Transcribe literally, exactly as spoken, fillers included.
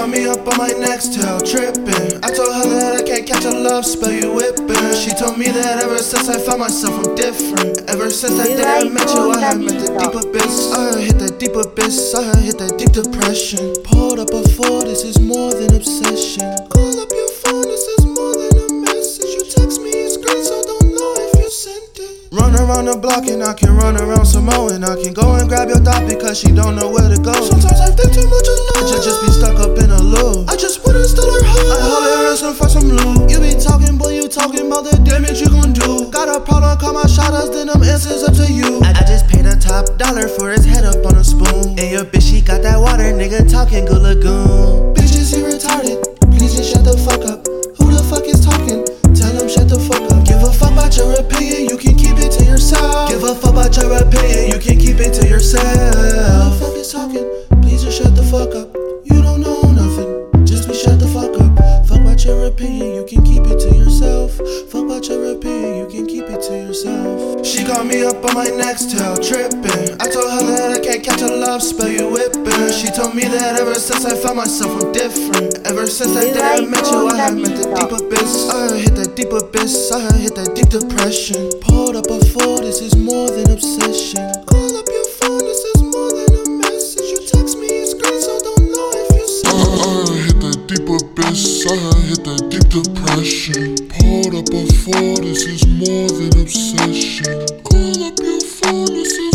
got me up on my next tail, tripping. I told her that I can't catch a love spell, you whipping. She told me that ever since I found myself I'm different. Ever since that day I met you, I had met the deep abyss. I had hit that deep abyss, I had hit that deep depression. Pulled up a four, this is more than obsession. Call up your phone, this is more than a message. You text me, it's great, so don't know if you sent it. Run around the block and I can run around some more. And I can go and grab your thought because she don't know where to go. Sometimes I think too much of love, just, just be stuck up in a loop. I just wouldn't steal her heart, I hold her wrist for some loot. You be talking, boy, you talking about the damage you gon' do. Got a problem, call my shotters, then them answers up to you. I, I just paid a top dollar for his head up on a spoon. And your bitch, she got that water, nigga talking good lagoon. Bitches, you retarded, please just shut the fuck up. Who the fuck is talking? Tell him shut the fuck up. Give a fuck about your opinion, you can keep it to yourself. Give a fuck about your opinion, you can keep it to yourself. Who the fuck is talking? Please just shut the fuck up. You don't know nothing, just be shut the fuck up. Fuck about your opinion, you can keep it to yourself. Fuck about your opinion, you can keep it to yourself. She got me up on my next tail, tripping. I told her that I can't catch a love spell, you whipping. She told me that ever since I found myself I'm different. Ever since that day I met you, I had met the deep abyss. I had hit that deep abyss, I had hit that deep depression. Pulled up a four, this is more than obsession. Call up your phone, this is more than a message. You text me, it's great, so don't know if you sent it. I, I hit that deep abyss, I hit that deep depression. Pulled up a four, this is more than obsession. Call up your phone, this is